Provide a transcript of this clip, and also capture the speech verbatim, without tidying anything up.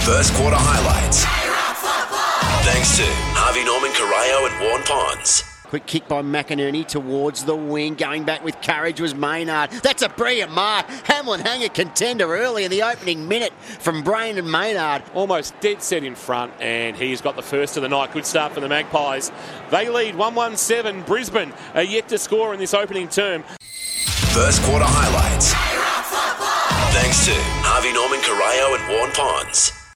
First quarter highlights. Thanks to Harvey Norman, Corio and Warren Ponds. Quick kick by McInerney towards the wing. Going back with courage was Maynard. That's a brilliant mark. Hamlin Hanger contender early in the opening minute from Brandon Maynard. Almost dead set in front, and he's got the first of the night. Good start for the Magpies. They lead one one seven. Brisbane are yet to score in this opening term. First quarter highlights. Thanks to Harvey Norman, Corio and Warren Ponds.